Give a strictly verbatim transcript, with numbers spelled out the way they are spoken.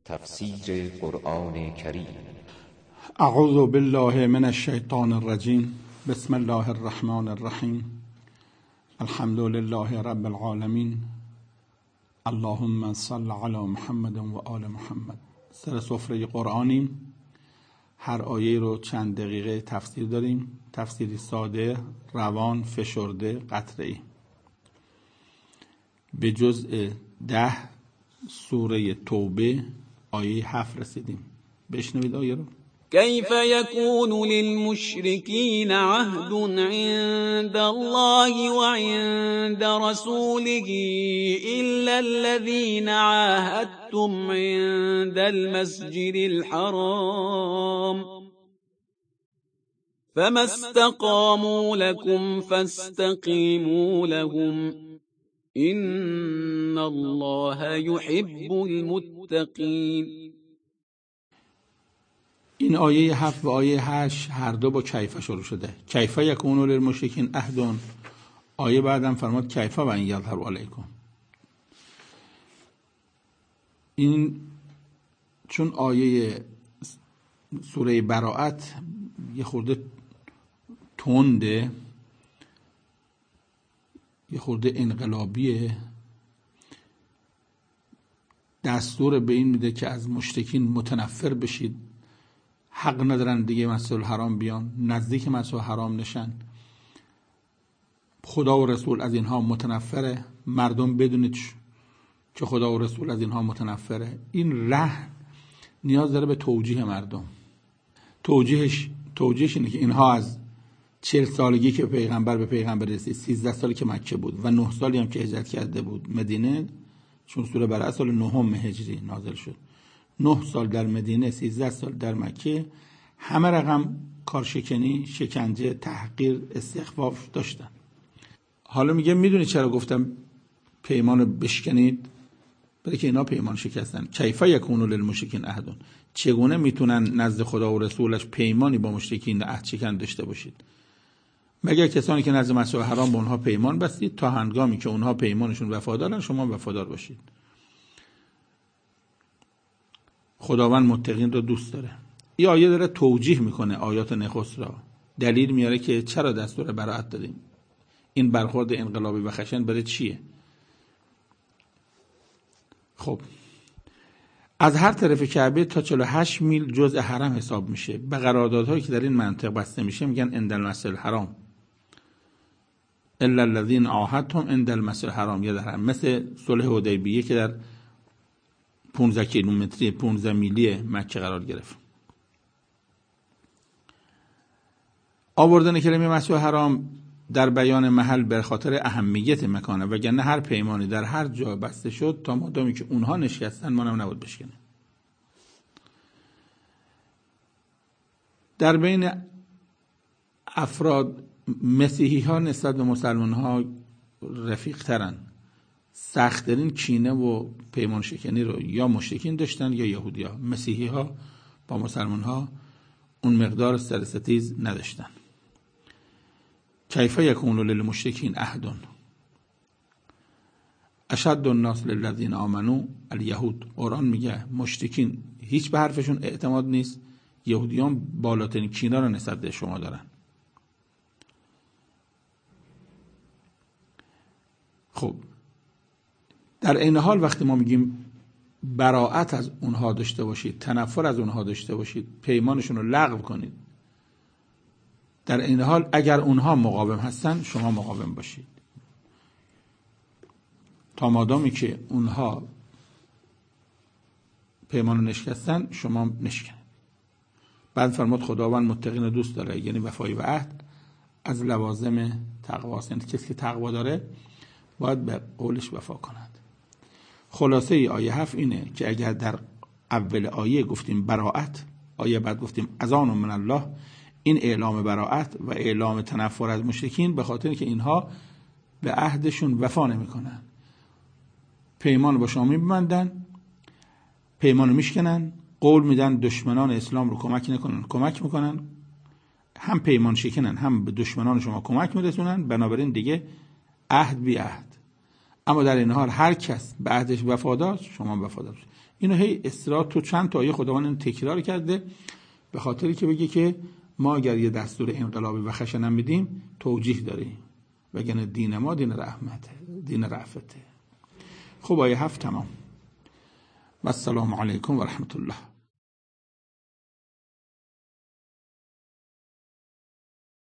تفسیر قرآن کریم. اعوذ بالله من الشیطان الرجیم. بسم الله الرحمن الرحیم. الحمد لله رب العالمین. اللهم صل علی محمد و آل محمد. سر سفره قرآنیم. هر آیه رو چند دقیقه تفسیر داریم. تفسیری ساده، روان، فشرده، قطعی. به جزء ده سوره توبه آیه هفت رسیدیم. بشنوید آیه رو. كيف يكون للمشركين عهد عند الله وعند رسوله إلا الذين عاهدتم عند المسجد الحرام فما استقاموا لكم فاستقيموا لهم إن الله يحب المتقين. این آیه هفت و آیه هشت هر دو با کیفه شروع شده. کیفه یکون للمشرکین عهد. آیه بعدم فرمود کیفه و ان یظهروا علیکم. این چون آیه سوره براءت یه خورده تنده، یه خورده انقلابیه، دستور به این میده که از مشرکین متنفر بشید، حق ندارن دیگه مسجد الحرام بیان، نزدیک مسجد الحرام نشن. خدا و رسول از اینها متنفره. مردم بدونید که خدا و رسول از اینها متنفره. این رهن نیاز داره به توجیه مردم. توجیهش توجیهش اینه که اینها از چهل سالگی که پیغمبر به پیغمبر رسید، سیزده سالی که مکه بود و نه سالی هم که هجرت کرده بود مدینه، چون سوره براءه سال نهم هجری نازل شد، نه سال در مدینه، سیزده سال در مکه، همه رقم کارشکنی، شکنجه، تحقیر، استخفاف داشتن. حالا میگه میدونی چرا گفتم پیمانو بشکنید؟ برای که اینا پیمان شکستن. کیفه یکون للمشرکین عهد. چگونه میتونن نزد خدا و رسولش پیمانی با مشرکین عهد شکن داشته باشید؟ مگر کسانی که نزد مسجد الحرام با اونها پیمان بستید تا هنگامی که اونها پیمانشون وفادارن شما وفادار باشید. خداوند متقین رو دوست داره. این آیه داره توجیه میکنه آیات نخست را، دلیل میاره که چرا دستور براءت دادیم. این برخورد انقلابی و خشن برای چیه؟ خب از هر طرف کعبه تا چهل و هشت میل جزء حرم حساب میشه. به قراردادهایی که در این منطقه بسته میشه میگن عند المسجد الحرام، الا الذين عاهدتم عند المسجد الحرام. یا در مثل صلح حدیبیه که در پانزده کیلومتری پانزده میلی مکه قرار گرفت. آوردن کلمه مسجد الحرام در بیان محل به خاطر اهمیت مکانه، وگرنه هر پیمانی در هر جا بسته شد تا مادامی که اونها نشکستن ما هم نباید بشکنه. در بین افراد مسیحی ها نسبت به مسلمان ها رفیق ترن. سخت‌ترین کینه و پیمان شکنی رو یا مشرکین داشتن یا یهودی ها. مسیحی ها با مسلمان ها اون مقدار سرستیز نداشتن. کیف یکون للمشرکین عهد اشد الناس للذین آمنوا الیهود. قرآن میگه مشرکین هیچ به حرفشون اعتماد نیست، یهودیان بالاترین کینه رو نسبت به شما دارن. خب در این حال وقتی ما میگیم براءت از اونها داشته باشید، تنفر از اونها داشته باشید، پیمانشون رو لغو کنید، در این حال اگر اونها مقاوم هستن شما مقاوم باشید، تا مادامی که اونها پیمان رو نشکستن شما نشکنید. بعد فرمود خداوند متقین دوست داره، یعنی وفای و عهد از لوازم تقوا است. یعنی کسی که تقوا داره باید به قولش وفا کند. خلاصه ای آیه هفت اینه که اگر در اول آیه گفتیم براءت، آیه بعد گفتیم اذان من الله، این اعلام براءت و اعلام تنفر از مشرکین به خاطر که اینها به عهدشون وفا نمیکنن. پیمان با شما میبندن، پیمان رو میشکنن، قول میدن دشمنان اسلام رو کمک نکنن، کمک میکنن، هم پیمان شکنن هم به دشمنان شما کمک میرسونن. بنابراین دیگه عهد بی عهد. اما در این حال هر کس به عهدش وفادار، شما وفادار باشید. اینو هی استرات تو چند تا آیه خداوند اینو تکرار کرده به خاطری که بگه که ما اگر یه دستور انقلابی و خشنم میدیم توجیه داریم، وگرنه دین ما دین رحمته، دین رأفته. خب آیه هفت تمام. و السلام علیکم و رحمت الله.